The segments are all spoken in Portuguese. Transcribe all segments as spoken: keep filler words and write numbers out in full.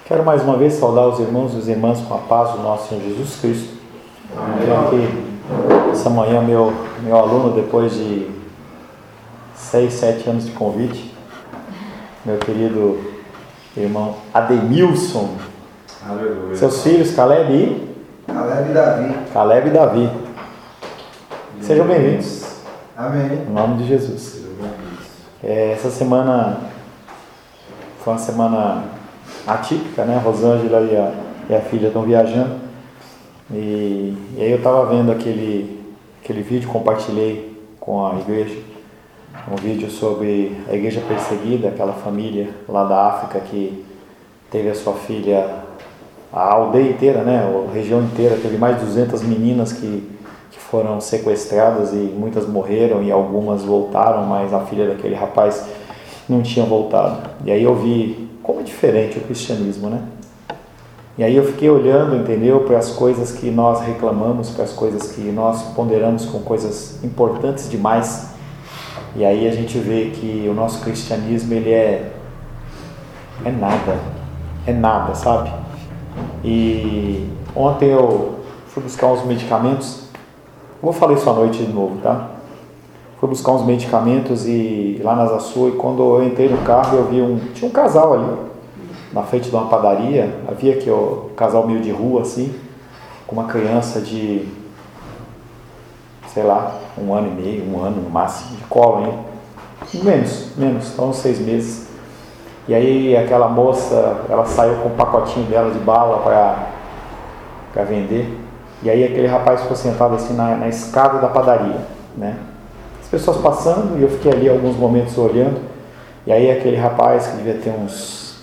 Quero mais uma vez saudar os irmãos e as irmãs com a paz do nosso Senhor Jesus Cristo. Tenho aqui essa manhã meu, meu aluno, depois de seis, sete anos de convite, meu querido irmão Ademilson. Aleluia. Seus filhos Caleb e? Caleb e Davi. Caleb e Davi. Sejam bem-vindos. Amém. Em nome de Jesus. É, essa semana foi uma semana atípica, né? A Rosângela e a, e a filha estão viajando. E, e aí eu estava vendo aquele, aquele vídeo, compartilhei com a igreja. Um vídeo sobre a igreja perseguida, aquela família lá da África que teve a sua filha, a aldeia inteira, né? A região inteira, teve mais de duzentas meninas que, que foram sequestradas e muitas morreram e algumas voltaram, mas a filha daquele rapaz não tinha voltado. E aí eu vi como é diferente o cristianismo, né? E aí eu fiquei olhando, entendeu, para as coisas que nós reclamamos, para as coisas que nós ponderamos com coisas importantes demais. E aí a gente vê que o nosso cristianismo, ele é é nada, é nada, sabe? E ontem eu fui buscar uns medicamentos, vou falar isso à noite de novo, tá? Fui buscar uns medicamentos e lá nas Açu, e quando eu entrei no carro eu vi um, tinha um casal ali, na frente de uma padaria, havia aqui o casal meio de rua assim, com uma criança de, sei lá, um ano e meio, um ano no máximo, de colo ainda, menos, menos, só uns seis meses. E aí aquela moça, ela saiu com um pacotinho dela de bala para para vender, e aí aquele rapaz ficou sentado assim na, na escada da padaria, né? As pessoas passando, e eu fiquei ali alguns momentos olhando, e aí aquele rapaz que devia ter uns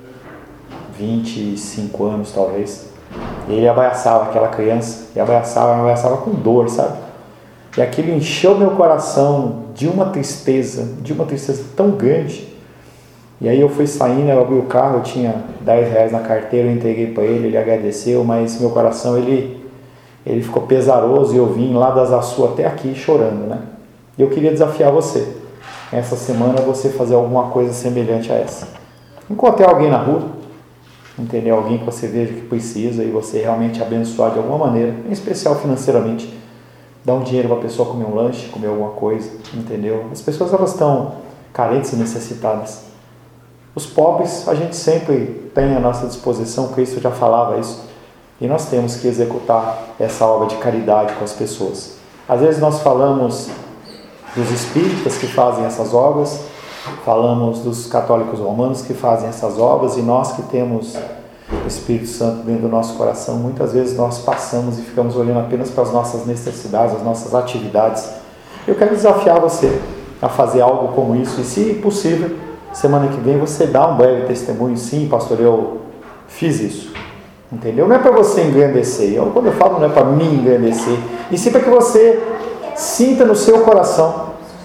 vinte e cinco anos talvez, ele abraçava aquela criança, e abraçava, abraçava com dor, sabe? E aquilo encheu meu coração de uma tristeza, de uma tristeza tão grande. E aí eu fui saindo, eu abri o carro, eu tinha dez reais na carteira, eu entreguei para ele, ele agradeceu, mas meu coração, ele, ele ficou pesaroso, e eu vim lá das Açu até aqui chorando, né? E eu queria desafiar você, essa semana, você fazer alguma coisa semelhante a essa. Encontre alguém na rua, entendeu? Alguém que você veja que precisa, e você realmente abençoar de alguma maneira, em especial financeiramente, dar um dinheiro para a pessoa comer um lanche, comer alguma coisa, entendeu? As pessoas, elas estão carentes e necessitadas. Os pobres, a gente sempre tem à nossa disposição, Cristo já falava isso, e nós temos que executar essa obra de caridade com as pessoas. Às vezes nós falamos dos espíritas que fazem essas obras, falamos dos católicos romanos que fazem essas obras, e nós que temos o Espírito Santo dentro do nosso coração, muitas vezes nós passamos e ficamos olhando apenas para as nossas necessidades, as nossas atividades. Eu quero desafiar você a fazer algo como isso, e se possível, semana que vem você dá um breve testemunho. Sim, pastor, eu fiz isso, entendeu? Não é para você engrandecer, eu, quando eu falo, não é para mim engrandecer, e sim para que você sinta no seu coração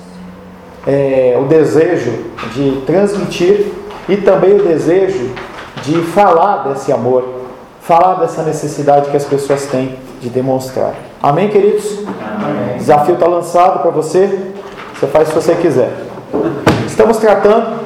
é, o desejo de transmitir, e também o desejo de falar desse amor, falar dessa necessidade que as pessoas têm de demonstrar. Amém, queridos? Amém. O desafio está lançado para você, você faz se você quiser. Estamos tratando,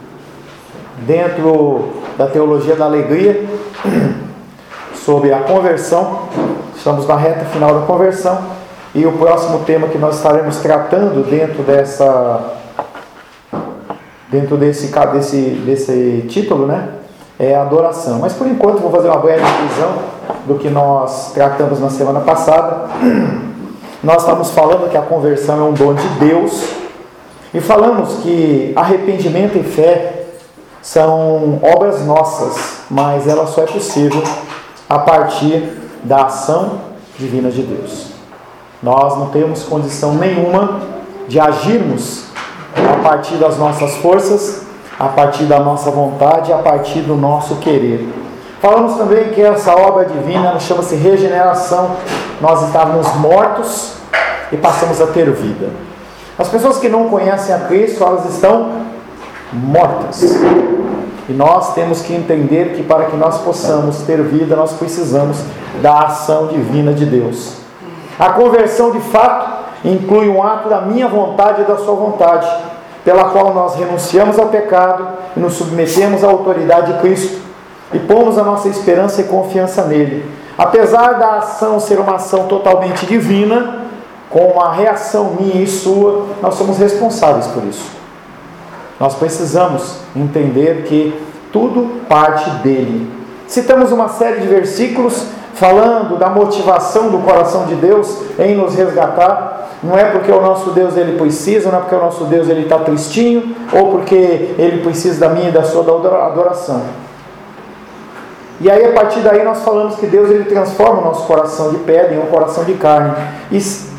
dentro da teologia da alegria, sobre a conversão. Estamos na reta final da conversão, e o próximo tema que nós estaremos tratando dentro dessa dentro desse, desse, desse título, né, é a adoração. Mas por enquanto vou fazer uma breve revisão do que nós tratamos na semana passada. Nós estamos falando que a conversão é um dom de Deus, e falamos que arrependimento e fé são obras nossas, mas ela só é possível a partir da ação divina de Deus. Nós não temos condição nenhuma de agirmos a partir das nossas forças, a partir da nossa vontade, a partir do nosso querer. Falamos também que essa obra divina chama-se regeneração. Nós estávamos mortos e passamos a ter vida. As pessoas que não conhecem a Cristo, elas estão mortas. E nós temos que entender que para que nós possamos ter vida, nós precisamos da ação divina de Deus. A conversão, de fato, inclui um ato da minha vontade e da sua vontade, pela qual nós renunciamos ao pecado e nos submetemos à autoridade de Cristo. e pomos a nossa esperança e confiança nele. Apesar da ação ser uma ação totalmente divina, com uma reação minha e sua, nós somos responsáveis por isso. Nós precisamos entender que tudo parte dele. Citamos uma série de versículos falando da motivação do coração de Deus em nos resgatar. Não é porque o nosso Deus ele precisa, não é porque o nosso Deus ele está tristinho, ou porque ele precisa da minha e da sua adoração. E aí a partir daí nós falamos que Deus ele transforma o nosso coração de pedra em um coração de carne. E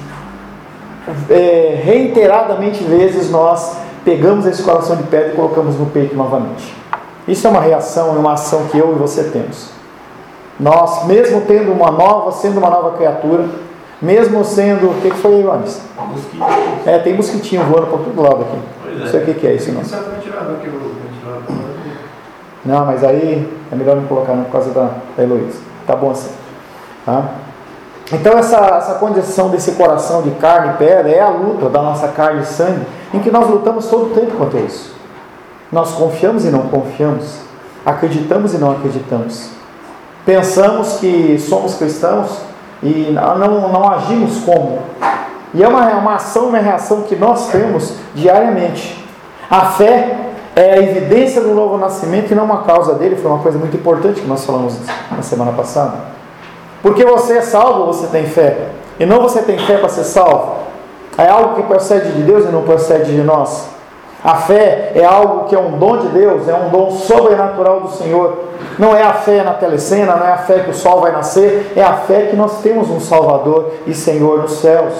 é, reiteradamente vezes nós pegamos esse coração de pedra e colocamos no peito novamente. Isso é uma reação, é uma ação que eu e você temos. Nós, mesmo tendo uma nova, sendo uma nova criatura, mesmo sendo... O que foi aí, Jones? Mosquito. É, tem mosquitinho voando por todo lado aqui. Pois Não sei o que, que é isso, não. Isso é o ventilador que o ventilador. Não, mas aí é melhor não colocar não, por causa da, da Heloísa. Tá bom assim. Tá? Então essa, essa condição desse coração de carne e pedra é a luta da nossa carne e sangue, em que nós lutamos todo o tempo contra isso. Nós confiamos e não confiamos, acreditamos e não acreditamos, pensamos que somos cristãos e não, não agimos como. E é uma, uma ação, uma reação que nós temos diariamente. A fé é a evidência do novo nascimento e não uma causa dele. Foi uma coisa muito importante que nós falamos na semana passada. Porque você é salvo, você tem fé, e não você tem fé para ser salvo. É algo que procede de Deus e não procede de nós. A fé é algo que é um dom de Deus, é um dom sobrenatural do Senhor. Não é a fé na telecena, não é a fé que o sol vai nascer, é a fé que nós temos um Salvador e Senhor nos céus.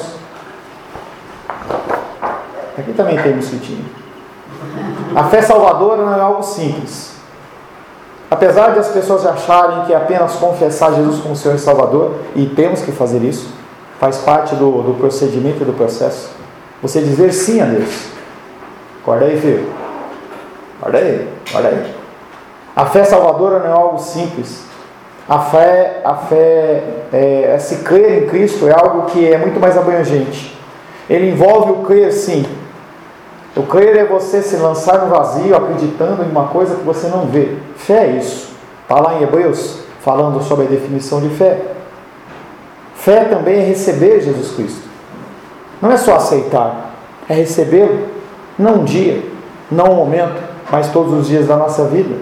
Aqui também tem mosquitinho. A fé salvadora não é algo simples. Apesar de as pessoas acharem que é apenas confessar Jesus como Senhor e Salvador, e temos que fazer isso, faz parte do, do procedimento e do processo, você dizer sim a Deus. Acorda aí, filho. Acorda aí, acorda aí. A fé salvadora não é algo simples. A fé, a fé é, é se crer em Cristo é algo que é muito mais abrangente. Ele envolve o crer sim. O crer é você se lançar no vazio acreditando em uma coisa que você não vê. Fé é isso. Está lá em Hebreus falando sobre a definição de fé. Fé também é receber Jesus Cristo. Não é só aceitar, é recebê-lo. Não um dia, não um momento, mas todos os dias da nossa vida.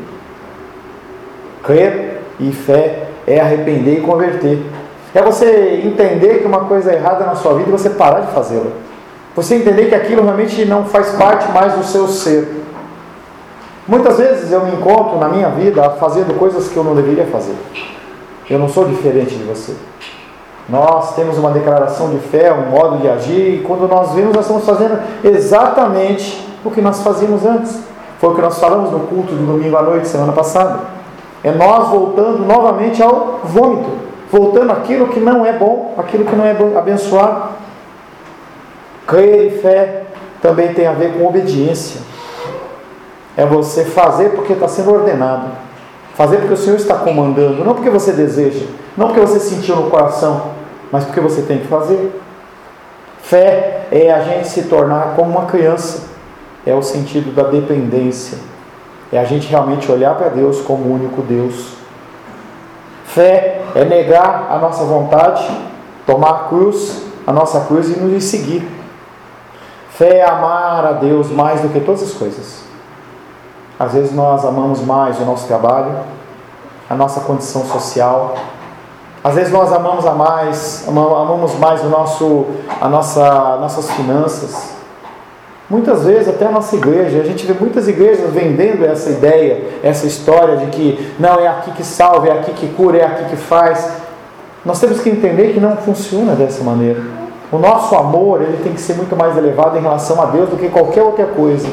Crer e fé é arrepender e converter. É você entender que uma coisa é errada na sua vida e você parar de fazê-la. Você entender que aquilo realmente não faz parte mais do seu ser. Muitas vezes eu me encontro na minha vida fazendo coisas que eu não deveria fazer. Eu não sou diferente de você. Nós temos uma declaração de fé, um modo de agir, e quando nós vemos, nós estamos fazendo exatamente o que nós fazíamos antes. Foi o que nós falamos no culto de domingo à noite, semana passada. É nós voltando novamente ao vômito, voltando àquilo que não é bom, aquilo que não é abençoado. Crer e fé também tem a ver com obediência. É você fazer porque está sendo ordenado. Fazer porque o Senhor está comandando, não porque você deseja, não porque você sentiu no coração, mas porque você tem que fazer. Fé é a gente se tornar como uma criança, é o sentido da dependência, é a gente realmente olhar para Deus como o único Deus. Fé é negar a nossa vontade, tomar a cruz, a nossa cruz e nos seguir. Fé é amar a Deus mais do que todas as coisas. Às vezes nós amamos mais o nosso trabalho, a nossa condição social. Às vezes nós amamos a mais, amamos mais o nosso, a nossa, nossas finanças. Muitas vezes até a nossa igreja, a gente vê muitas igrejas vendendo essa ideia, essa história de que não, é aqui que salva, é aqui que cura, é aqui que faz. Nós temos que entender que não funciona dessa maneira. O nosso amor ele tem que ser muito mais elevado em relação a Deus do que qualquer outra coisa.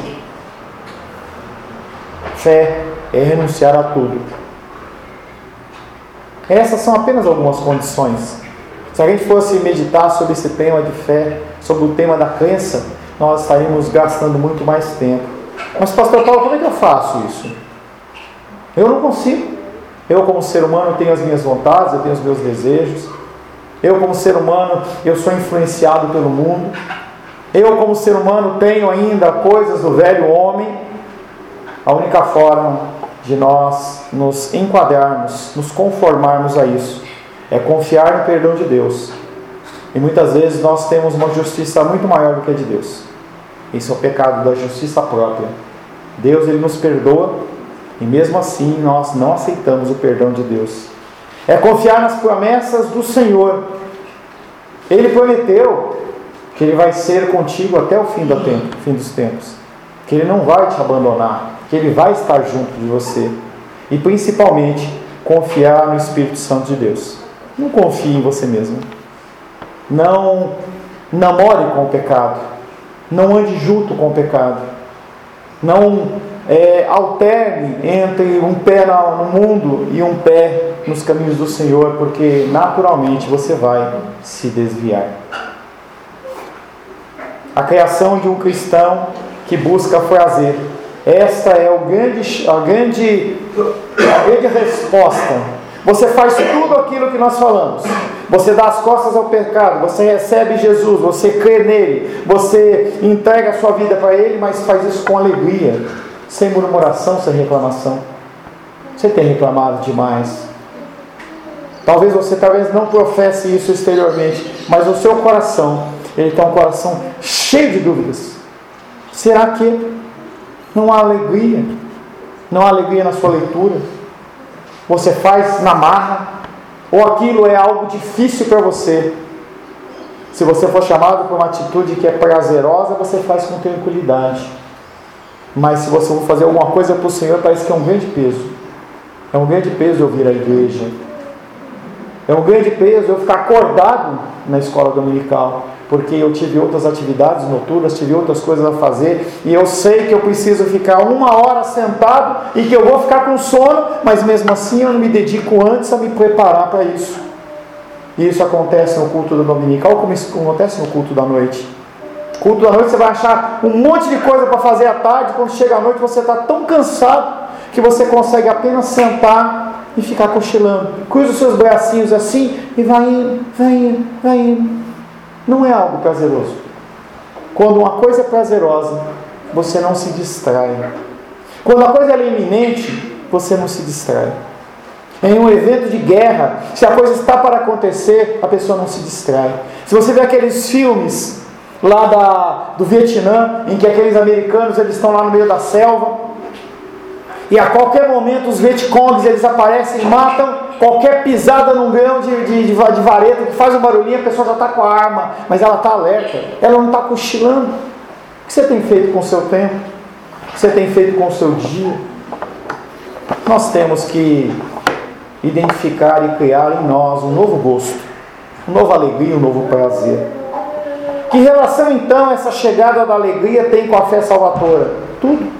Fé é renunciar a tudo. Essas são apenas algumas condições. Se a gente fosse meditar sobre esse tema de fé, sobre o tema da crença, nós estaríamos gastando muito mais tempo. Mas, pastor Paulo, como é que eu faço isso? Eu não consigo. Eu, como ser humano, tenho as minhas vontades, eu tenho os meus desejos. Eu, como ser humano, eu sou influenciado pelo mundo. Eu, como ser humano, tenho ainda coisas do velho homem. A única forma de nós nos enquadrarmos, nos conformarmos a isso. É confiar no perdão de Deus. E muitas vezes nós temos uma justiça muito maior do que a de Deus. Isso é o pecado da justiça própria. Deus, Ele nos perdoa, e mesmo assim nós não aceitamos o perdão de Deus. É confiar nas promessas do Senhor. Ele prometeu que Ele vai ser contigo até o fim do tempo, fim dos tempos. Que Ele não vai te abandonar, que Ele vai estar junto de você. E principalmente, confiar no Espírito Santo de Deus. Não confie em você mesmo. Não namore com o pecado. Não ande junto com o pecado. Não é, alterne entre um pé no mundo e um pé nos caminhos do Senhor, porque naturalmente você vai se desviar. A criação de um cristão que busca prazer. Esta é o grande, a, grande, a grande resposta. Você faz tudo aquilo que nós falamos. Você dá as costas ao pecado, você recebe Jesus, você crê nele, você entrega a sua vida para ele, mas faz isso com alegria, sem murmuração, sem reclamação. Você tem reclamado demais. Talvez você talvez não professe isso exteriormente, mas o seu coração, ele tem um coração cheio de dúvidas. Será que não há alegria? Não há alegria na sua leitura? Você faz na marra? Ou aquilo é algo difícil para você? Se você for chamado por uma atitude que é prazerosa, você faz com tranquilidade. Mas se você for fazer alguma coisa para o Senhor, parece que é um grande peso. É um grande peso eu vir à igreja. É um grande peso eu ficar acordado na escola dominical, porque eu tive outras atividades noturnas, tive outras coisas a fazer, e eu sei que eu preciso ficar uma hora sentado e que eu vou ficar com sono, mas mesmo assim eu não me dedico antes a me preparar para isso. E isso acontece no culto da dominical, como isso acontece no culto da noite. Culto da noite você vai achar um monte de coisa para fazer à tarde, quando chega à noite você está tão cansado que você consegue apenas sentar e ficar cochilando. Cruza os seus bracinhos assim e vai indo, vai indo, vai indo. Não é algo prazeroso. Quando uma coisa é prazerosa, você não se distrai. Quando a coisa é iminente, você não se distrai. Em um evento de guerra, se a coisa está para acontecer, a pessoa não se distrai. Se você vê aqueles filmes lá da, do Vietnã, em que aqueles americanos eles estão lá no meio da selva, e a qualquer momento os Vietcongs eles aparecem e matam. Qualquer pisada num grão de, de, de vareta que faz um barulhinho, a pessoa já está com a arma, mas ela está alerta, ela não está cochilando. O que você tem feito com o seu tempo? O que você tem feito com o seu dia? Nós temos que identificar e criar em nós um novo gosto, uma nova alegria, um novo prazer. Que relação então essa chegada da alegria tem com a fé salvadora? Tudo.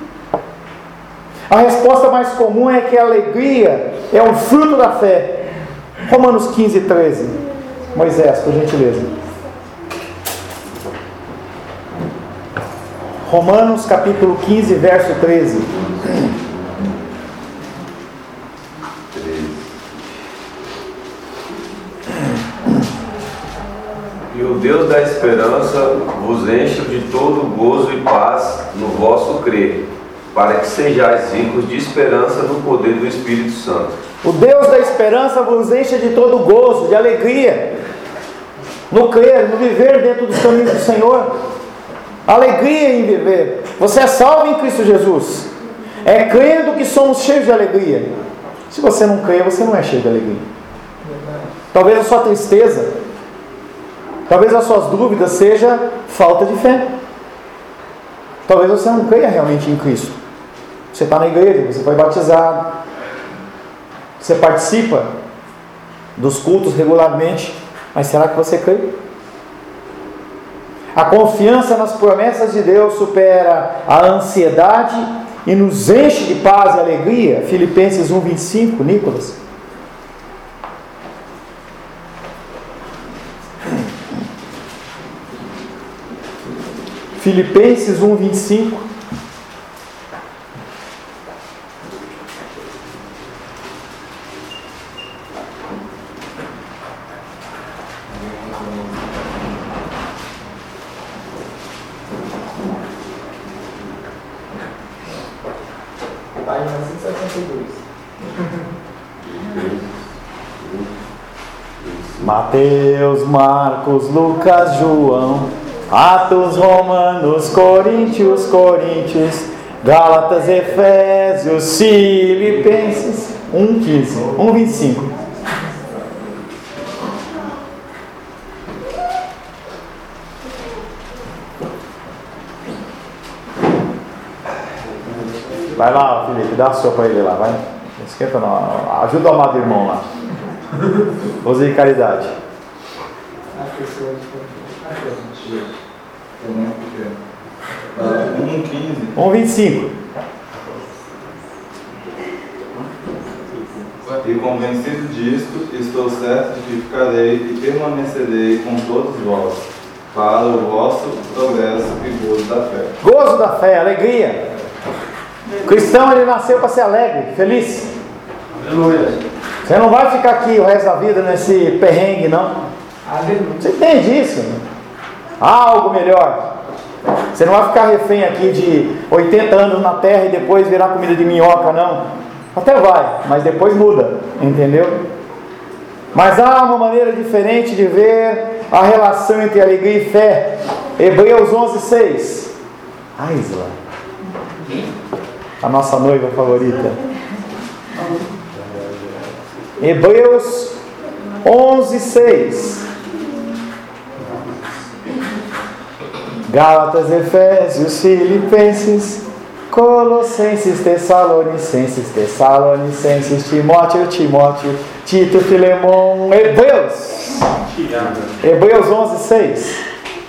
A resposta mais comum é que a alegria é um fruto da fé. Romanos quinze, treze. Moisés, por gentileza. Romanos capítulo quinze, verso treze. E o Deus da esperança vos enche de todo gozo e paz no vosso crer, para que sejais ricos de esperança no poder do Espírito Santo. O Deus da esperança vos enche de todo gozo, de alegria, no crer, no viver dentro dos caminhos do Senhor. Alegria em viver. Você é salvo em Cristo Jesus. É crendo que somos cheios de alegria. Se você não crê, você não é cheio de alegria. Talvez a sua tristeza, talvez as suas dúvidas seja falta de fé. Talvez você não creia realmente em Cristo. Você está na igreja, você foi batizado, você participa dos cultos regularmente, mas será que você crê? A confiança nas promessas de Deus supera a ansiedade e nos enche de paz e alegria. Filipenses um, vinte e cinco, Nicolas. Filipenses um, vinte e cinco. Página cento e setenta e dois. Mateus, Marcos, Lucas, João, Atos, Romanos, Coríntios, Coríntios, Gálatas, Efésios, Filipenses, um, quinze, um, vinte e cinco. Vai lá, Felipe, dá a sua para ele lá, vai. Não esquenta não, ajuda o amado irmão lá. Use caridade. um, quinze. um, vinte e cinco. E convencido disto, estou certo de que ficarei e permanecerei com todos vós, para o vosso progresso e gozo da fé. Gozo da fé, alegria. O cristão, ele nasceu para ser alegre, feliz. Aleluia. Você não vai ficar aqui o resto da vida nesse perrengue, não. Aleluia. Você entende isso? Há algo melhor. Você não vai ficar refém aqui de oitenta anos na terra e depois virar comida de minhoca, não. Até vai, mas depois muda, entendeu? Mas há uma maneira diferente de ver a relação entre alegria e fé. Hebreus onze, seis. Ah, Isla, a nossa noiva favorita. Hebreus onze, seis. Gálatas, Efésios, Filipenses, Colossenses, Tessalonicenses, Tessalonicenses, Timóteo, Timóteo, Tito, Filemão, Hebreus. Hebreus onze, seis.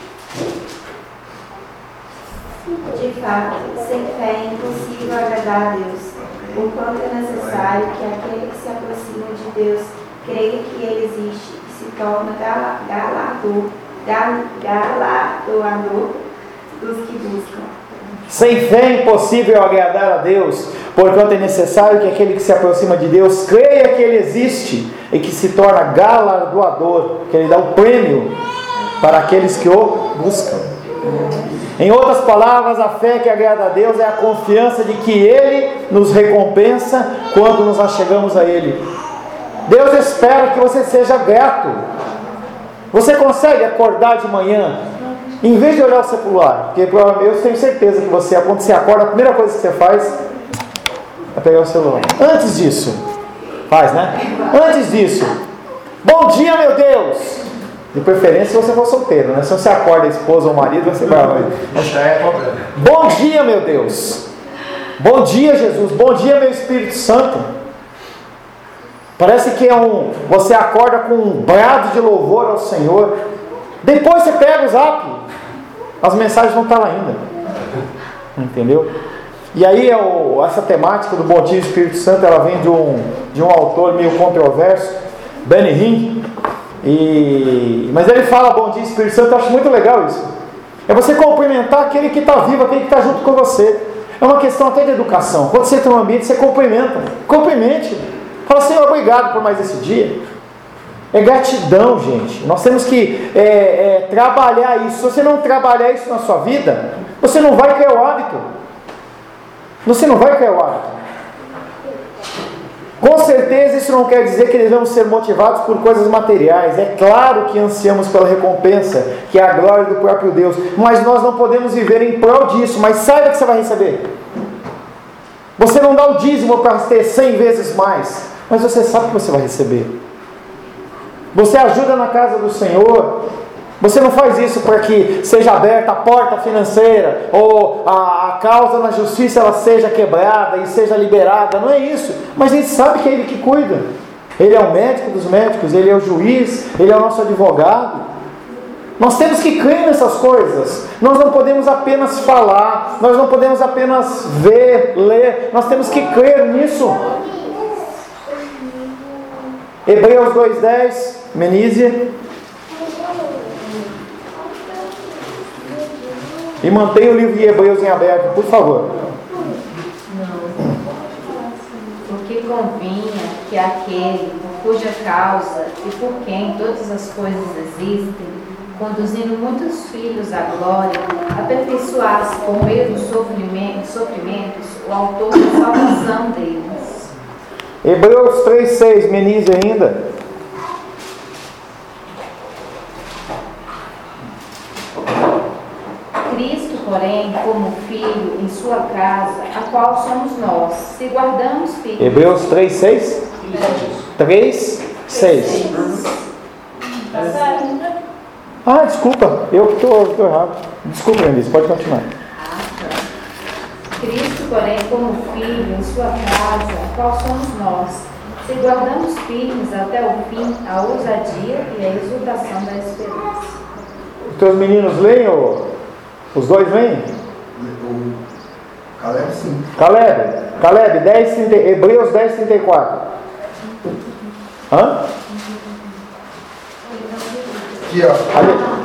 De fato, sem fé é impossível agradar a Deus, porquanto é necessário que aquele que se aproxima de Deus creia que Ele existe e se torna gala- galador, gal- galardoador dos que buscam. Sem fé é impossível agradar a Deus, porquanto é necessário que aquele que se aproxima de Deus creia que Ele existe e que se torna galardoador, que Ele dá o prêmio para aqueles que o buscam. Em outras palavras, a fé que agrada a Deus é a confiança de que Ele nos recompensa quando nos achegamos a Ele. Deus espera que você seja grato. Você consegue acordar de manhã, em vez de olhar o celular, porque provavelmente eu tenho certeza que você, quando você acorda, a primeira coisa que você faz é pegar o celular. Antes disso, faz, né? Antes disso, bom dia, meu Deus! De preferência se você for solteiro, né? Se você acorda a esposa ou o marido, você vai. Já é problema. Bom dia, meu Deus! Bom dia, Jesus! Bom dia, meu Espírito Santo! Parece que é um. Você acorda com um brado de louvor ao Senhor. Depois você pega o zap, as mensagens não estão lá ainda. Entendeu? E aí essa temática do Bom Dia Espírito Santo, ela vem de um, de um autor meio controverso, Benny Hinn. E, mas ele fala Bom Dia Espírito Santo, eu acho muito legal isso. É você cumprimentar aquele que está vivo, aquele que está junto com você. É uma questão até de educação. Quando você está no ambiente, você cumprimenta. Cumprimente. Fala, Senhor, obrigado por mais esse dia. É gratidão, gente. Nós temos que é, é, trabalhar isso. Se você não trabalhar isso na sua vida, você não vai criar o hábito. Você não vai criar o hábito. Com certeza isso não quer dizer que devemos ser motivados por coisas materiais. É claro que ansiamos pela recompensa, que é a glória do próprio Deus. Mas nós não podemos viver em prol disso. Mas saiba que você vai receber. Você não dá o dízimo para ter cem vezes mais, mas você sabe que você vai receber. Você ajuda na casa do Senhor. Você não faz isso para que seja aberta a porta financeira ou a, a causa na justiça ela seja quebrada e seja liberada. Não é isso. Mas a gente sabe que é Ele que cuida. Ele é o médico dos médicos, Ele é o juiz, Ele é o nosso advogado. Nós temos que crer nessas coisas. Nós não podemos apenas falar, nós não podemos apenas ver, ler. Nós temos que crer nisso. Hebreus dois, dez, Menízia. E mantenha o livro de Hebreus em aberto, por favor. Porque convinha que aquele por cuja causa e por quem todas as coisas existem, conduzindo muitos filhos à glória, aperfeiçoasse por meio dos sofrimentos, sofrimentos o autor da salvação deles. Hebreus três, seis, Menise ainda. Cristo, porém, como Filho em sua casa, a qual somos nós, se guardamos firmes. Hebreus três, seis? três, seis. Ah, desculpa, eu estou errado. Desculpa, Menise, pode continuar. Cristo, porém, como Filho em sua casa, a qual somos nós, se guardamos firmes até o fim a ousadia e a exultação da esperança. Os teus meninos leem ou os dois leem? O Caleb sim. Caleb, Caleb, dez, trinta, Hebreus dez, trinta e quatro. Hã? Aqui, ó. Ali.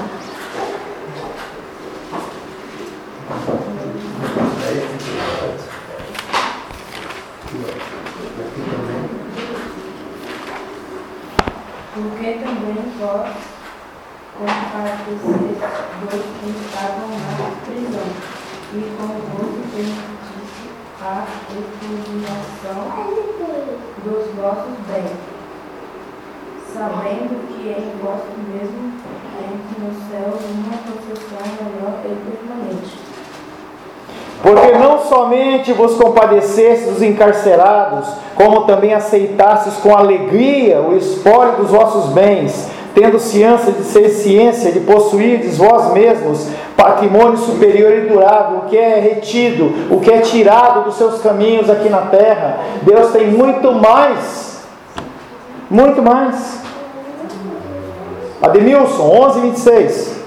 Porque também vós, como padeceis dos que estavam na prisão, e convosco permitisse a expoliação dos vossos bens, sabendo que em vosso mesmo tempo no céu uma concessão melhor e permanente. Porque não somente vos compadecestes dos encarcerados, como também aceitastes com alegria o espólio dos vossos bens, tendo ciência de ser ciência de possuirdes vós mesmos patrimônio superior e durável, o que é retido, o que é tirado dos seus caminhos aqui na terra. Deus tem muito mais, muito mais. Ademilson, onze, vinte e seis.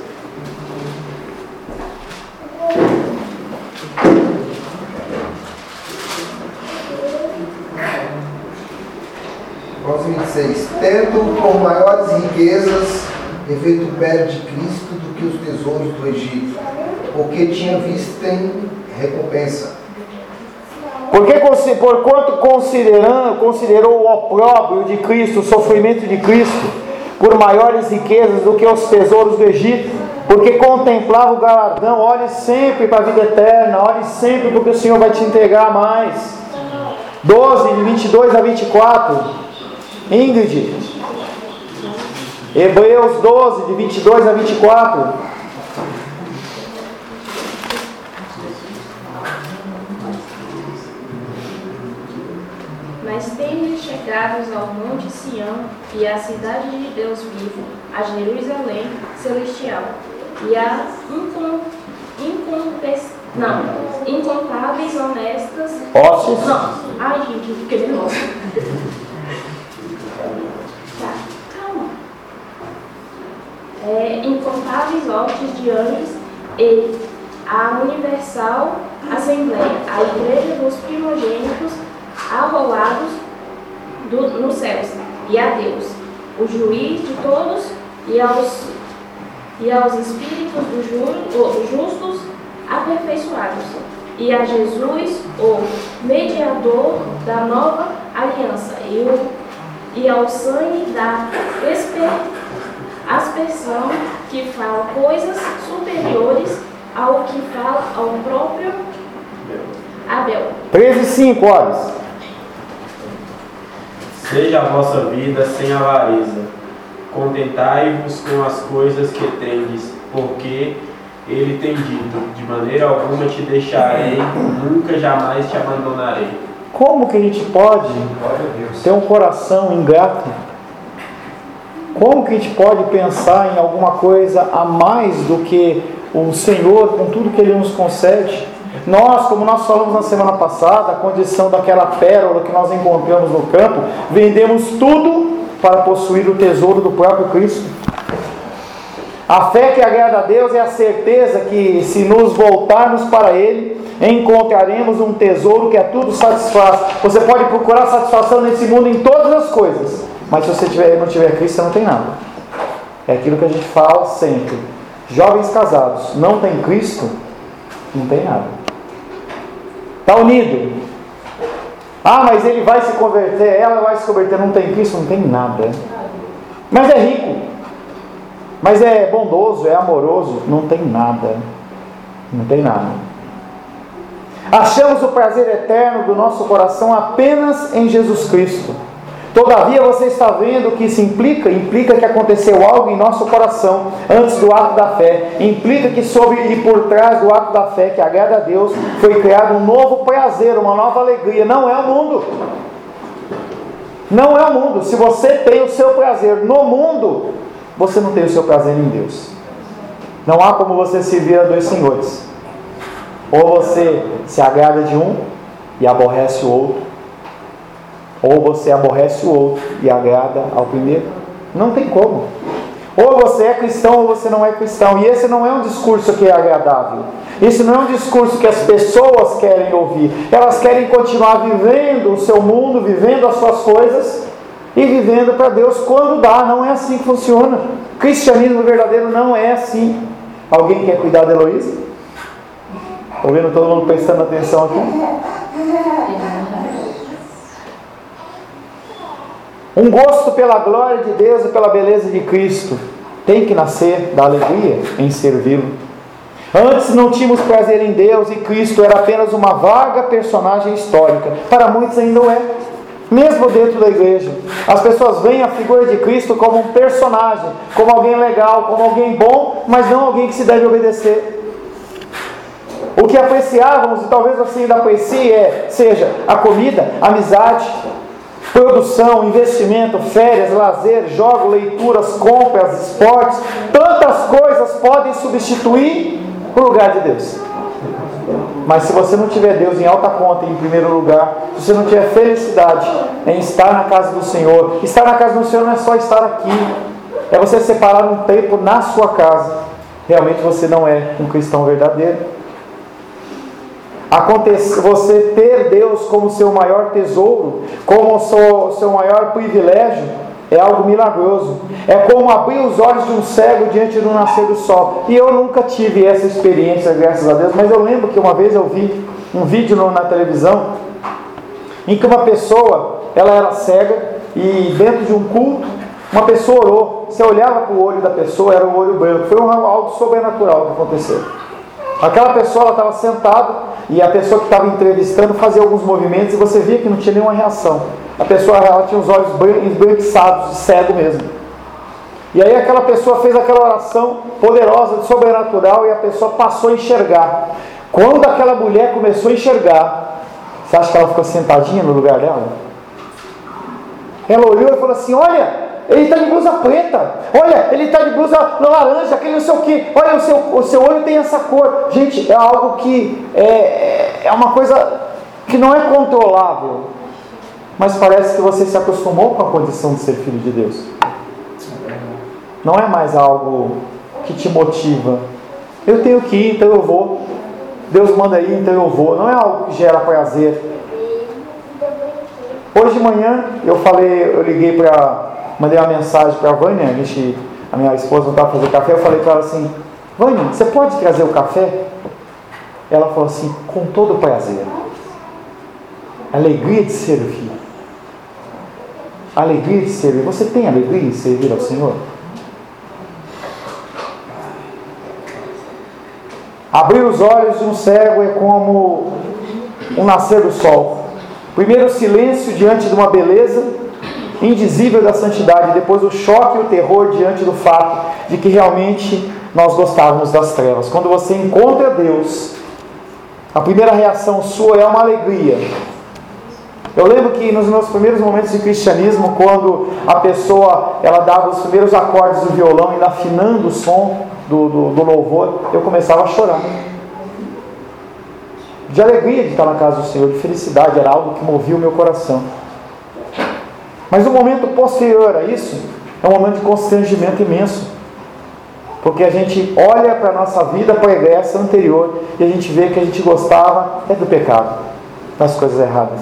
vinte e seis. Tendo com maiores riquezas efeito perto de Cristo do que os tesouros do Egito, porque tinha visto em recompensa. Porque, porquanto considerando, considerou o opróbrio de Cristo, o sofrimento de Cristo, por maiores riquezas do que os tesouros do Egito, porque contemplava o galardão. Olhe sempre para a vida eterna, olhe sempre porque o Senhor vai te entregar mais. doze, de vinte e dois a vinte e quatro. Ingrid, Hebreus doze, de vinte e dois a vinte e quatro. Mas tendo chegados ao monte Sião e à cidade de Deus vivo, a Jerusalém celestial e a incom, incompes, não, incontáveis honestas. Ossos. Não, ai gente, fiquei nervosa. Tá, calma. É, incontáveis hostes de anjos e a universal assembleia, a igreja dos primogênitos arrolados do, nos céus, e a Deus, o juiz de todos, e aos, e aos espíritos dos ju, justos aperfeiçoados, e a Jesus, o mediador da nova aliança, e, o, e ao sangue da esper, aspersão, que fala coisas superiores ao que fala ao próprio Abel. treze, cinco horas. Seja a vossa vida sem avareza, contentai-vos com as coisas que tendes, porque ele tem dito, de maneira alguma te deixarei, nunca jamais te abandonarei. Como que a gente pode ter um coração ingrato? Como que a gente pode pensar em alguma coisa a mais do que o Senhor, com tudo que Ele nos concede? Nós, como nós falamos na semana passada, a condição daquela pérola que nós encontramos no campo, vendemos tudo para possuir o tesouro do próprio Cristo. A fé que agrada a Deus é a certeza que, se nos voltarmos para Ele, encontraremos um tesouro que a tudo satisfaz. Você pode procurar satisfação nesse mundo em todas as coisas, mas se você tiver, não tiver Cristo, você não tem nada. É aquilo que a gente fala sempre. Jovens casados, não tem Cristo, não tem nada. Está unido. Ah, mas ele vai se converter, ela vai se converter, não tem Cristo, não tem nada. Mas é rico, mas é bondoso, é amoroso, não tem nada. Não tem nada. Achamos o prazer eterno do nosso coração apenas em Jesus Cristo. Todavia você está vendo o que isso implica? Implica que aconteceu algo em nosso coração antes do ato da fé. Implica que sobre e por trás do ato da fé que agrada a Deus foi criado um novo prazer, uma nova alegria. Não é o mundo. Não é o mundo. Se você tem o seu prazer no mundo, você não tem o seu prazer em Deus. Não há como você servir a dois senhores. Ou você se agrada de um e aborrece o outro, ou você aborrece o outro e agrada ao primeiro. Não tem como. Ou você é cristão ou você não é cristão. E esse não é um discurso que é agradável. Isso não é um discurso que as pessoas querem ouvir. Elas querem continuar vivendo o seu mundo, vivendo as suas coisas e vivendo para Deus quando dá. Não é assim que funciona. Cristianismo verdadeiro não é assim. Alguém quer cuidar da Heloísa? Estou vendo todo mundo prestando atenção aqui. Um gosto pela glória de Deus e pela beleza de Cristo tem que nascer da alegria em servi-lo. Antes não tínhamos prazer em Deus e Cristo era apenas uma vaga personagem histórica. Para muitos ainda o é. Mesmo dentro da igreja, as pessoas veem a figura de Cristo como um personagem, como alguém legal, como alguém bom, mas não alguém que se deve obedecer. O que apreciávamos, e talvez você ainda aprecie, é, seja a comida, amizade, produção, investimento, férias, lazer, jogo, leituras, compras, esportes. Tantas coisas podem substituir o lugar de Deus. Mas se você não tiver Deus em alta conta, em primeiro lugar, se você não tiver felicidade em estar na casa do Senhor, estar na casa do Senhor não é só estar aqui, é você separar um tempo na sua casa. Realmente você não é um cristão verdadeiro. Acontecer, você ter Deus como seu maior tesouro, como seu, seu maior privilégio, é algo milagroso. É como abrir os olhos de um cego diante do nascer do sol. E eu nunca tive essa experiência, graças a Deus, mas eu lembro que uma vez eu vi um vídeo na televisão em que uma pessoa, ela era cega e dentro de um culto, uma pessoa orou. Você olhava para o olho da pessoa, era um olho branco. Foi um, algo sobrenatural que aconteceu. Aquela pessoa, ela estava sentada e a pessoa que estava entrevistando fazia alguns movimentos e você via que não tinha nenhuma reação. A pessoa, ela tinha os olhos esbranquiçados, cego mesmo. E aí aquela pessoa fez aquela oração poderosa, sobrenatural, e a pessoa passou a enxergar. Quando aquela mulher começou a enxergar, você acha que ela ficou sentadinha no lugar dela? Ela olhou e falou assim: olha, ele está de blusa preta, olha, ele está de blusa laranja, aquele não sei o que, olha, o seu, o seu olho tem essa cor. Gente, é algo que é, é uma coisa que não é controlável, mas parece que você se acostumou com a condição de ser filho de Deus. Não é mais algo que te motiva. Eu tenho que ir, então eu vou. Deus manda ir, então eu vou. Não é algo que gera prazer. Hoje de manhã eu falei, eu liguei para, mandei uma mensagem para a Vânia, a, gente, a minha esposa não estava fazendo café, eu falei para ela assim: Vânia, você pode trazer o café? Ela falou assim: com todo prazer. Alegria de servir. Alegria de servir. Você tem alegria em servir ao Senhor? Abrir os olhos de um cego é como um nascer do sol. Primeiro o silêncio diante de uma beleza indizível da santidade, depois o choque e o terror diante do fato de que realmente nós gostávamos das trevas. Quando você encontra Deus, a primeira reação sua é uma alegria. Eu lembro que nos meus primeiros momentos de cristianismo, quando a pessoa ela dava os primeiros acordes do violão, ainda afinando o som do, do, do louvor, eu começava a chorar. De alegria de estar na casa do Senhor, de felicidade, era algo que movia o meu coração. Mas o momento posterior a isso é um momento de constrangimento imenso, porque a gente olha para a nossa vida pregressa anterior e a gente vê que a gente gostava é do pecado, das coisas erradas.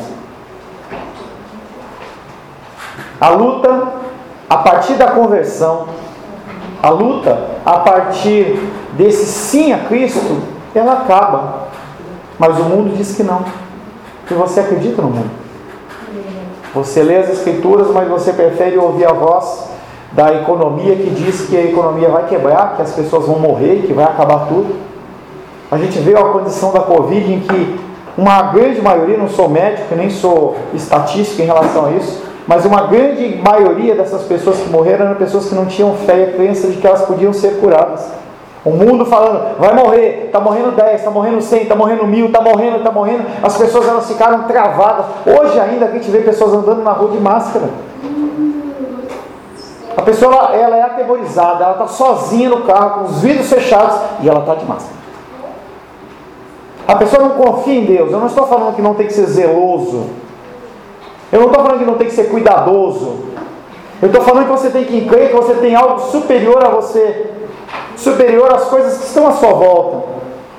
A luta a partir da conversão, a luta a partir desse sim a Cristo, ela acaba. Mas o mundo diz que não. Que você acredita no mundo. Você lê as Escrituras, mas você prefere ouvir a voz da economia que diz que a economia vai quebrar, que as pessoas vão morrer, que vai acabar tudo. A gente vê a condição da Covid em que uma grande maioria, não sou médico, nem sou estatístico em relação a isso, mas uma grande maioria dessas pessoas que morreram eram pessoas que não tinham fé e a crença de que elas podiam ser curadas. O mundo falando, vai morrer, está morrendo dez, está morrendo cem, está morrendo mil, está morrendo, está morrendo. As pessoas elas ficaram travadas. Hoje ainda a gente vê pessoas andando na rua de máscara. A pessoa ela, ela é atemorizada, ela está sozinha no carro, com os vidros fechados e ela está de máscara. A pessoa não confia em Deus. Eu não estou falando que não tem que ser zeloso. Eu não estou falando que não tem que ser cuidadoso. Eu estou falando que você tem que crer que você tem algo superior a você, superior às coisas que estão à sua volta.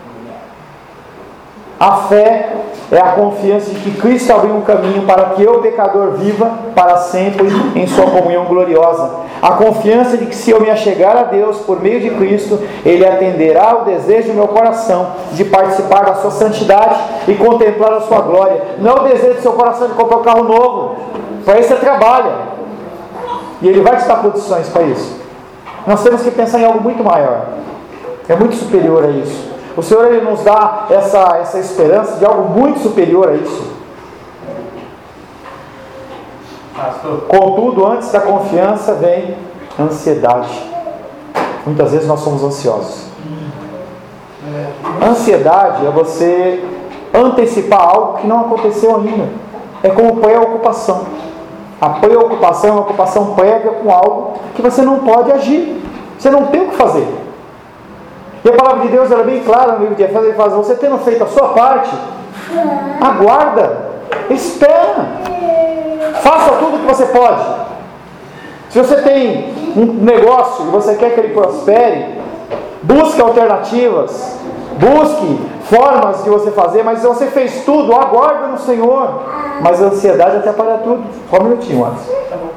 A fé é a confiança de que Cristo abriu um caminho para que eu, pecador, viva para sempre em sua comunhão gloriosa. A confiança de que se eu me achegar a Deus por meio de Cristo, Ele atenderá ao desejo do meu coração de participar da sua santidade e contemplar a sua glória. Não é o desejo do seu coração de comprar um carro novo. Para isso você trabalha. E Ele vai te dar condições para isso. Nós temos que pensar em algo muito maior. É muito superior a isso. O Senhor Ele nos dá essa, essa esperança de algo muito superior a isso. Pastor. Contudo, antes da confiança vem a ansiedade. Muitas vezes nós somos ansiosos. Ansiedade é você antecipar algo que não aconteceu ainda. É como preocupação. A preocupação é uma ocupação prévia com algo que você não pode agir. Você não tem o que fazer. E a palavra de Deus ela é bem clara no livro de Efésios. Ele fala, você tendo feito a sua parte, aguarda, espera, faça tudo o que você pode. Se você tem um negócio e você quer que ele prospere, busque alternativas, busque formas de você fazer, mas se você fez tudo, aguarda no Senhor. Mas a ansiedade atrapalha tudo. Só um minutinho antes.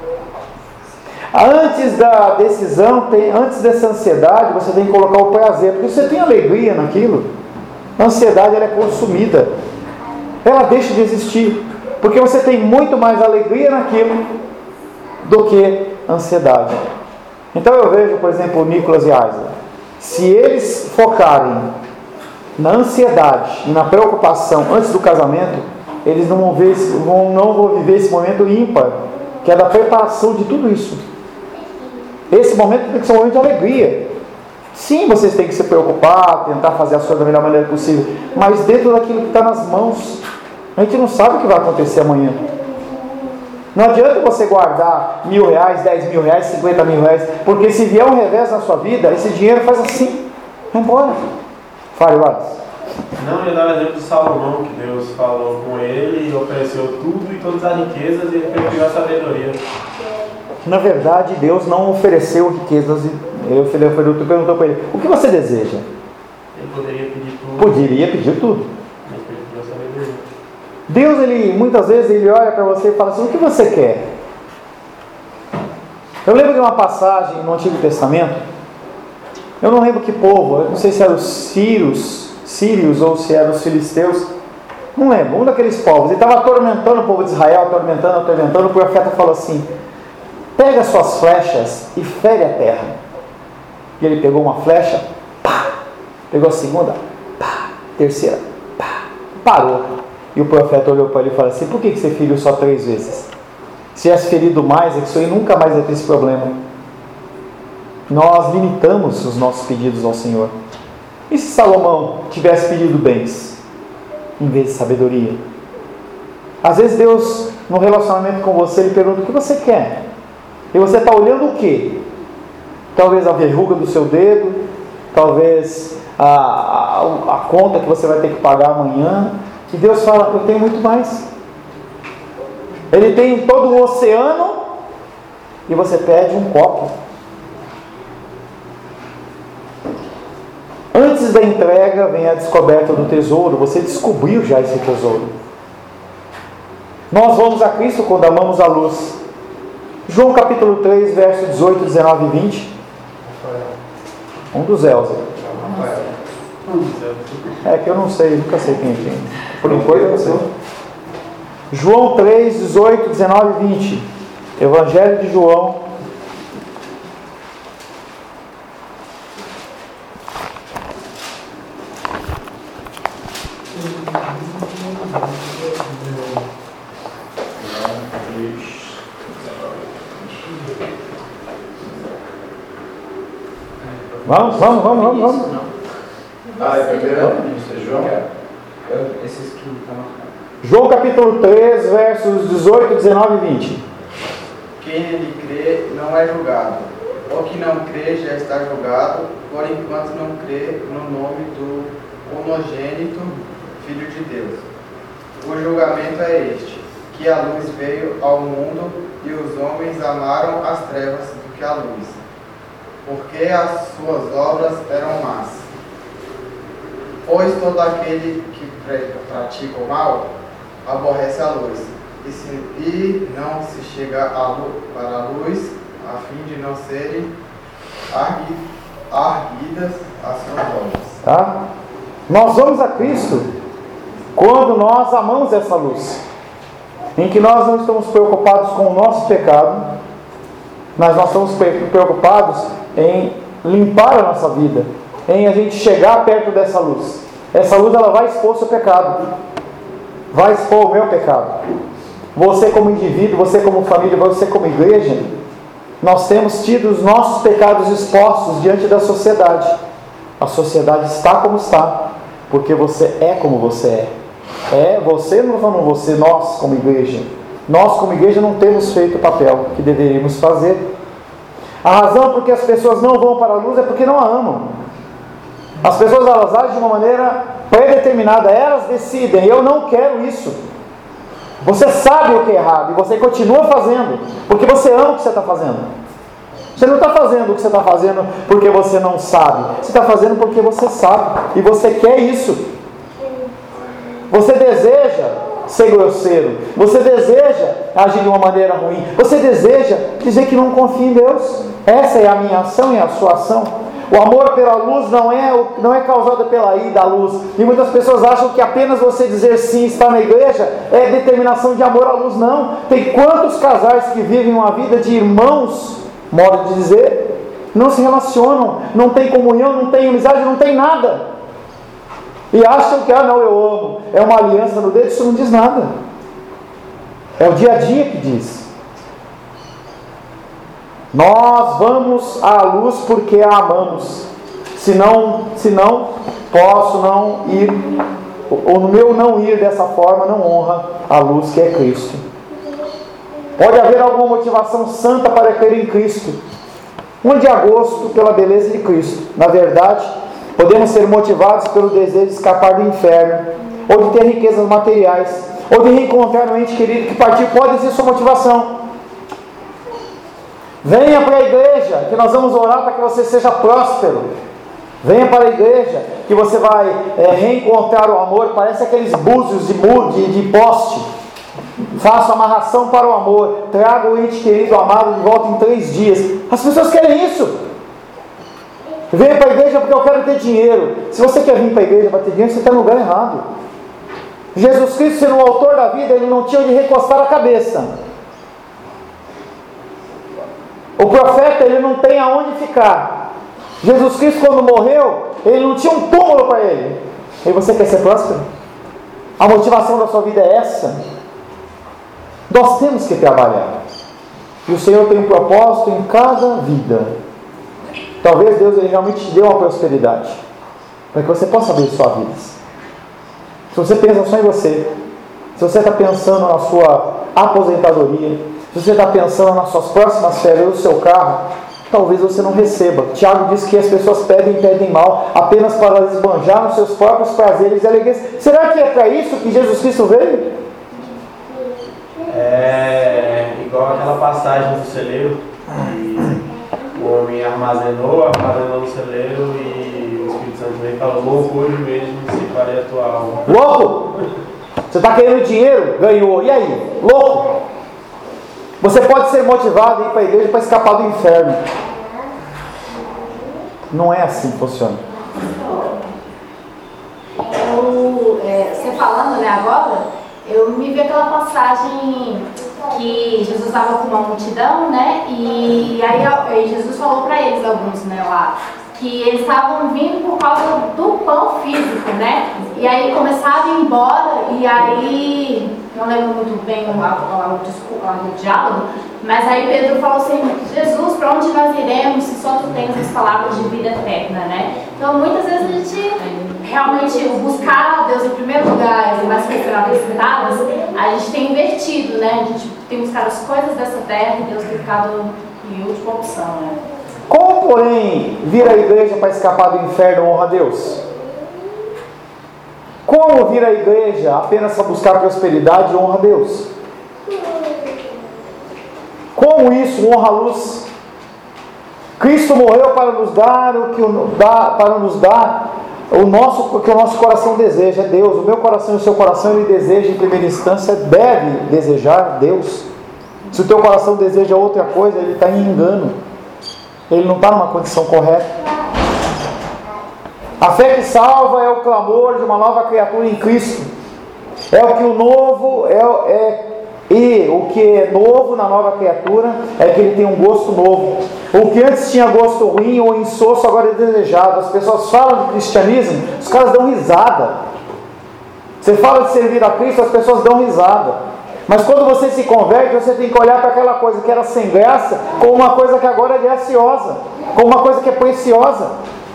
Antes da decisão, tem, antes dessa ansiedade, você tem que colocar o prazer, porque você tem alegria naquilo. A ansiedade ela é consumida, ela deixa de existir, porque você tem muito mais alegria naquilo do que ansiedade. Então eu vejo, por exemplo, o Nicolas e a Isla, se eles focarem na ansiedade e na preocupação antes do casamento, eles não vão, ver, vão, não vão viver esse momento ímpar, que é da preparação de tudo isso. Esse momento tem que ser um momento de alegria. Sim, vocês têm que se preocupar, tentar fazer as coisas da melhor maneira possível, mas dentro daquilo que está nas mãos. A gente não sabe o que vai acontecer amanhã. Não adianta você guardar mil reais, dez mil reais, cinquenta mil reais, porque se vier um revés na sua vida, esse dinheiro faz assim, vai embora. Fale, Wallace. Não, ele dá o exemplo de Salomão, que Deus falou com ele e ofereceu tudo e todas as riquezas e ele preferiu a sabedoria. Na verdade, Deus não ofereceu riquezas. Eu perguntou para ele, o que você deseja? Ele poderia pedir tudo. Poderia pedir tudo. Mas preferiu a sabedoria. Deus, ele, muitas vezes, ele olha para você e fala assim, o que você quer? Eu lembro de uma passagem no Antigo Testamento, eu não lembro que povo, eu não sei se eram os sírios, sírios ou se eram os filisteus, não lembro, um daqueles povos, ele estava atormentando o povo de Israel, atormentando, atormentando, o profeta falou assim, pega suas flechas e fere a terra. E ele pegou uma flecha, pá, pegou a segunda, pá, terceira, pá, parou. E o profeta olhou para ele e falou assim, por que você feriu só três vezes? Se tivesse ferido mais, é que isso aí nunca mais vai ter esse problema. Nós limitamos os nossos pedidos ao Senhor. E se Salomão tivesse pedido bens, em vez de sabedoria? Às vezes Deus, no relacionamento com você, Ele pergunta, o que você quer? E você está olhando o quê? Talvez a verruga do seu dedo, talvez a, a, a conta que você vai ter que pagar amanhã. E Deus fala, eu tenho muito mais. Ele tem todo o oceano e você pede um copo. Antes da entrega vem a descoberta do tesouro. Você descobriu já esse tesouro. Nós vamos a Cristo quando amamos a luz. João capítulo três, versos dezoito, dezenove e vinte. Um dos Elza. É que eu não sei, nunca sei quem é quem. Por enquanto eu não sei. João três, dezoito, dezenove e vinte. Evangelho de João. Vamos, vamos, vamos, vamos, vamos. Ah, é primeiro? João? Esses que estão marcados. João capítulo três, versos dezoito, dezenove e vinte. Quem nele crê não é julgado. O que não crê já está julgado, por enquanto não crê no nome do unigênito Filho de Deus. O julgamento é este, que a luz veio ao mundo e os homens amaram as trevas do que a luz, porque as suas obras eram más. Pois todo aquele que pratica o mal aborrece a luz, e, se, e não se chega a luz, para a luz, a fim de não serem arguidas as suas obras. Tá? Nós vamos a Cristo quando nós amamos essa luz, em que nós não estamos preocupados com o nosso pecado, mas nós estamos preocupados em limpar a nossa vida, em a gente chegar perto dessa luz. Essa luz ela vai expor o seu pecado, vai expor o meu pecado. Você como indivíduo, você como família, você como igreja, nós temos tido os nossos pecados expostos diante da sociedade. A sociedade está como está, porque você é como você é. É, você, não falando você, nós como igreja. Nós como igreja não temos feito o papel que deveríamos fazer. A razão por que as pessoas não vão para a luz é porque não a amam. As pessoas elas agem de uma maneira predeterminada, elas decidem, eu não quero isso. Você sabe o que é errado e você continua fazendo, porque você ama o que você está fazendo. Você não está fazendo o que você está fazendo porque você não sabe, você está fazendo porque você sabe e você quer isso. Você deseja ser grosseiro, você deseja agir de uma maneira ruim, você deseja dizer que não confia em Deus. Essa é a minha ação e a sua ação. O amor pela luz não é, não é causado pela ida à luz. E muitas pessoas acham que apenas você dizer sim, estar na igreja, é determinação de amor à luz. Não. Tem quantos casais que vivem uma vida de irmãos, modo de dizer, não se relacionam, não tem comunhão, não tem amizade, não tem nada. E acham que, ah não, eu amo, é uma aliança no dedo. Isso não diz nada. É o dia a dia que diz. Nós vamos à luz porque a amamos. Se não, se não posso não ir, o meu não ir dessa forma não honra a luz que é Cristo. Pode haver alguma motivação santa para crer em Cristo. Um de agosto pela beleza de Cristo. Na verdade, podemos ser motivados pelo desejo de escapar do inferno, ou de ter riquezas materiais, ou de reencontrar um ente querido que partiu. Pode ser sua motivação. Venha para a igreja, que nós vamos orar para que você seja próspero. Venha para a igreja, que você vai é, reencontrar o amor. Parece aqueles búzios de, de, de poste. Faça amarração para o amor. Traga o ente querido amado de volta em três dias. As pessoas querem isso. Venha para a igreja porque eu quero ter dinheiro. Se você quer vir para a igreja para ter dinheiro, você está no lugar errado. Jesus Cristo, sendo o autor da vida, ele não tinha onde recostar a cabeça. O profeta, ele não tem aonde ficar. Jesus Cristo, quando morreu, ele não tinha um túmulo para ele. E você quer ser próspero? A motivação da sua vida é essa? Nós temos que trabalhar. E o Senhor tem um propósito em cada vida. Talvez Deus ele realmente te dê uma prosperidade, para que você possa abrir sua vida. Se você pensa só em você, se você está pensando na sua aposentadoria, se você está pensando nas suas próximas férias, no seu carro, talvez você não receba. Tiago diz que as pessoas pedem e pedem mal apenas para esbanjar nos seus próprios prazeres e alegrias. Será que é para isso que Jesus Cristo veio? É igual aquela passagem do celeiro, que o homem armazenou, armazenou no celeiro e o Espírito Santo veio e falou: louco, hoje mesmo separei a tua alma. Louco? Você está querendo dinheiro? Ganhou. E aí? Louco? Você pode ser motivado a ir para a igreja para escapar do inferno. Não é assim que funciona. Eu, é, você falando, né, agora, eu me vi aquela passagem que Jesus estava com uma multidão, né, e aí, aí Jesus falou para eles, alguns, né, lá, que eles estavam vindo por causa do pão físico, né, e aí começaram a ir embora, e aí não lembro muito bem o, o, o, o diálogo, mas aí Pedro falou assim: Jesus, para onde nós iremos se só tu tens as palavras de vida eterna, né? Então muitas vezes a gente realmente buscar Deus em primeiro lugar, as demais coisas serão acrescentadas, a gente tem invertido, né? A gente tem buscado as coisas dessa terra e Deus tem ficado em última opção, né? Como, porém, vir à igreja para escapar do inferno honra a Deus? Como vir à igreja apenas para buscar prosperidade honra a Deus? Como isso honra a luz? Cristo morreu para nos dar o que o, dá, para nos dar o nosso, o que o nosso coração deseja, é Deus. O meu coração e o seu coração, ele deseja em primeira instância, deve desejar Deus. Se o teu coração deseja outra coisa, ele está em engano. Ele não está numa condição correta. A fé que salva é o clamor de uma nova criatura em Cristo. É o que o novo é, é e o que é novo na nova criatura é que ele tem um gosto novo. O que antes tinha gosto ruim ou insosso agora é desejado. As pessoas falam de cristianismo, os caras dão risada. Você fala de servir a Cristo, as pessoas dão risada. Mas quando você se converte, você tem que olhar para aquela coisa que era sem graça como uma coisa que agora é graciosa, como uma coisa que é preciosa.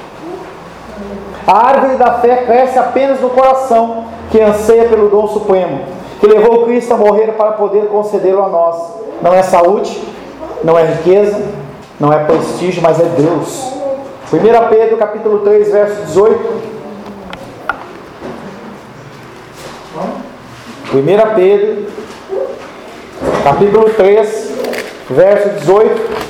A árvore da fé cresce apenas no coração que anseia pelo dom supremo, que levou Cristo a morrer para poder concedê-lo a nós. Não é saúde, não é riqueza, não é prestígio, mas é Deus. primeira Pedro capítulo três, verso dezoito. primeira Pedro capítulo três, verso dezoito.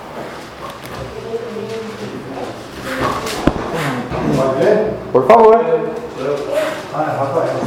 Pode ler? Por favor. Ah, é Rafael.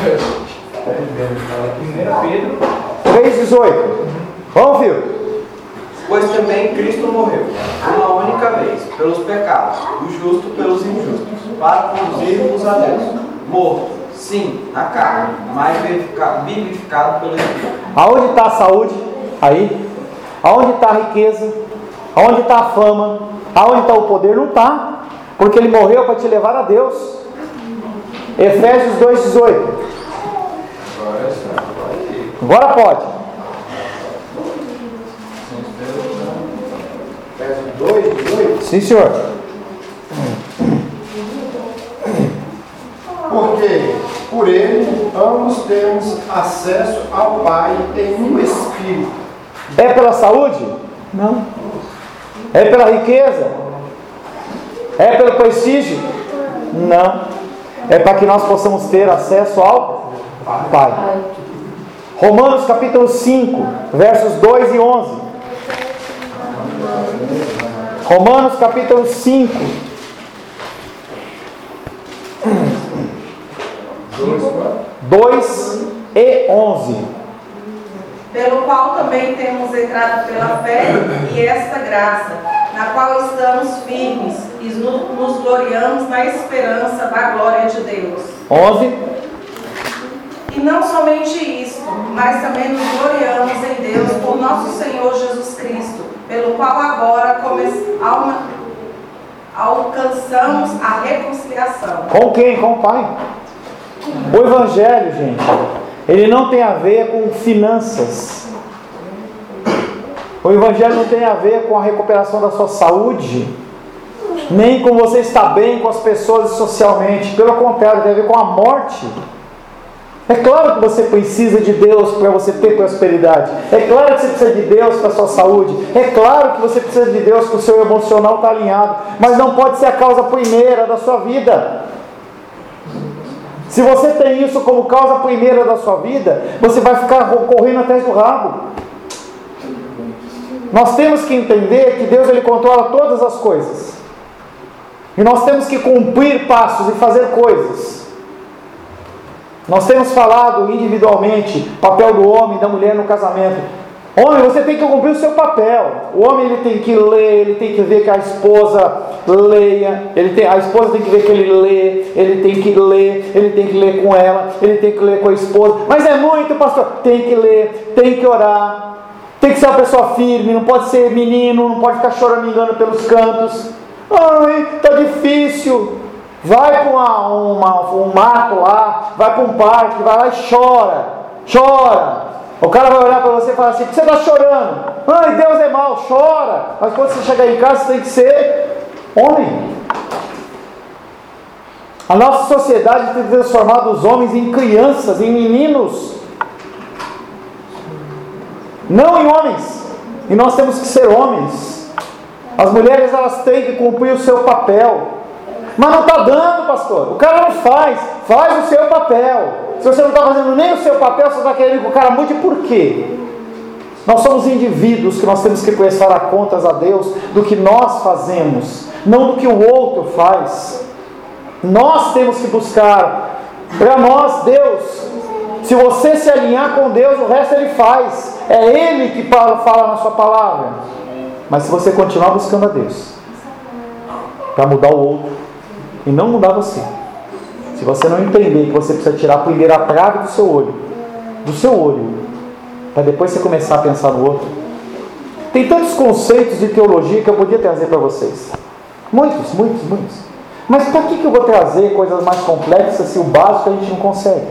primeira Pedro. três, dezoito. Vamos, filho. Pois também Cristo morreu, uma única vez, pelos pecados, o justo pelos injustos, para conduzir-vos a Deus. Morto, sim, na carne, mas vivificado pelo Espírito. Aonde está a saúde? Aí. Aonde está a riqueza? Aonde está a fama? Aonde está o poder? Não está. Porque ele morreu para te levar a Deus. Efésios dois, dezoito. Agora pode. Efésios dois, dezoito. Sim, senhor. Porque por ele ambos temos acesso ao Pai em um Espírito. É pela saúde? Não. É pela riqueza? É pelo prestígio? Não. É para que nós possamos ter acesso ao Pai. Romanos capítulo cinco, versos dois e onze. Romanos capítulo cinco. dois e onze. Pelo qual também temos entrado pela fé e esta graça, na qual estamos firmes e nos gloriamos na esperança da glória de Deus. onze. E não somente isto, mas também nos gloriamos em Deus por nosso Senhor Jesus Cristo, pelo qual agora come- alma- alcançamos a reconciliação. Com quem? Com o Pai. O Evangelho, gente, ele não tem a ver com finanças. O Evangelho não tem a ver com a recuperação da sua saúde, nem com você estar bem com as pessoas socialmente. Pelo contrário, tem a ver com a morte. É claro que você precisa de Deus para você ter prosperidade. É claro que você precisa de Deus para a sua saúde. É claro que você precisa de Deus para o seu emocional estar alinhado. Mas não pode ser a causa primeira da sua vida. Se você tem isso como causa primeira da sua vida, você vai ficar correndo atrás do rabo. Nós temos que entender que Deus ele controla todas as coisas. E nós temos que cumprir passos e fazer coisas. Nós temos falado individualmente papel do homem e da mulher no casamento. Homem, você tem que cumprir o seu papel. O homem ele tem que ler, ele tem que ver que a esposa leia, ele tem, a esposa tem que ver que ele lê, ele tem que ler, ele tem que ler com ela, ele tem que ler com a esposa. Mas é muito, pastor. Tem que ler, tem que orar, tem que ser uma pessoa firme, não pode ser menino, não pode ficar choramingando pelos cantos. Ai, tá difícil. Vai para uma, uma, um mato lá, vai para um parque, vai lá e chora. chora. O cara vai olhar para você e falar assim: por que você está chorando? Ai, Deus é mau, chora. Mas quando você chegar em casa, você tem que ser homem. A nossa sociedade tem transformado os homens em crianças, em meninos, não em homens. E nós temos que ser homens. As mulheres, elas têm que cumprir o seu papel. Mas não está dando, pastor. O cara não faz. Faz o seu papel. Se você não está fazendo nem o seu papel, você está querendo que o cara mude. Por quê? Nós somos indivíduos que nós temos que prestar contas a Deus do que nós fazemos, não do que o outro faz. Nós temos que buscar para nós Deus. Se você se alinhar com Deus, o resto Ele faz. É Ele que fala na sua palavra. Mas se você continuar buscando a Deus para mudar o outro e não mudar você, se você não entender que você precisa tirar primeiro a trave do seu olho, do seu olho, para depois você começar a pensar no outro. Tem tantos conceitos de teologia que eu podia trazer para vocês. Muitos, muitos, muitos. Mas para que eu vou trazer coisas mais complexas se o básico a gente não consegue?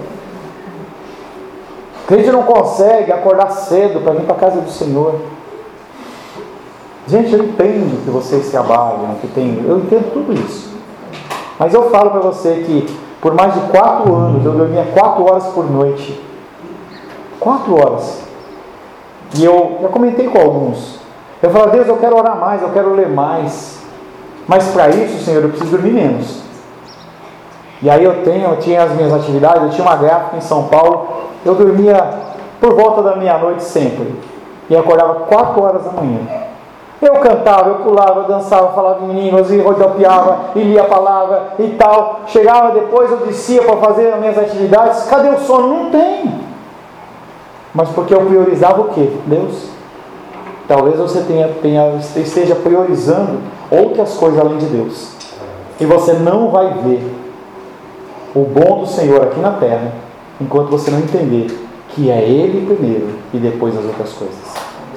A gente não consegue acordar cedo para vir para a casa do Senhor. Gente, eu entendo que vocês trabalham, que tem, eu entendo tudo isso. Mas eu falo para você que por mais de quatro anos eu dormia quatro horas por noite. Quatro horas. E eu já comentei com alguns. Eu falo: Deus, eu quero orar mais, eu quero ler mais. Mas para isso, Senhor, eu preciso dormir menos. E aí eu tenho, eu tinha as minhas atividades, eu tinha uma gráfica em São Paulo. Eu dormia por volta da meia-noite sempre. E acordava quatro horas da manhã. Eu cantava, eu pulava, eu dançava, falava em línguas, e rodopiava, e lia a palavra e tal. Chegava depois, eu descia para fazer as minhas atividades. Cadê o sono? Não tem. Mas porque eu priorizava o quê? Deus. Talvez você tenha, tenha, esteja priorizando outras coisas além de Deus. E você não vai ver o bom do Senhor aqui na terra enquanto você não entender que é Ele primeiro e depois as outras coisas.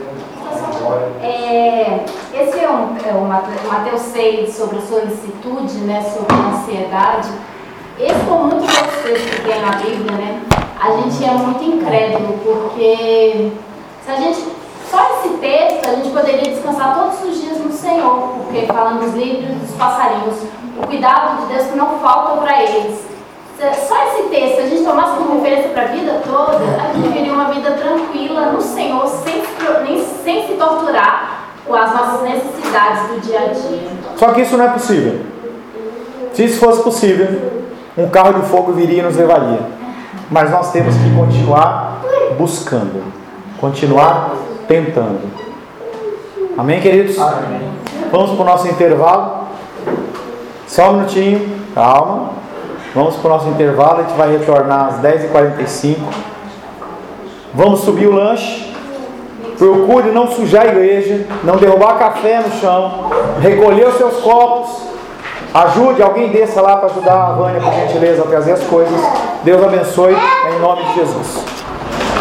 É, esse é, um, é o Mateus seis sobre solicitude, né, sobre ansiedade. Esse foi muito gostoso que tem na Bíblia, né? A gente é muito incrédulo, porque se a gente, só esse texto, a gente poderia descansar todos os dias no Senhor, porque fala nos livros dos passarinhos, o cuidado de Deus que não falta para eles. Só esse texto, se a gente tomasse como referência para a vida toda, a gente viveria uma vida tranquila no Senhor, sem se, nem, sem se torturar com as nossas necessidades do dia a dia. Só que isso não é possível. Se isso fosse possível, um carro de fogo viria e nos levaria. Mas nós temos que continuar buscando, continuar tentando. Amém, queridos? Amém. Vamos para o nosso intervalo. Só um minutinho, calma. Vamos para o nosso intervalo, a gente vai retornar às dez e quarenta e cinco. Vamos subir o lanche. Procure não sujar a igreja, não derrubar café no chão, recolher os seus copos. Ajude, alguém desça lá para ajudar a Vânia, por gentileza, a trazer as coisas. Deus abençoe, em nome de Jesus.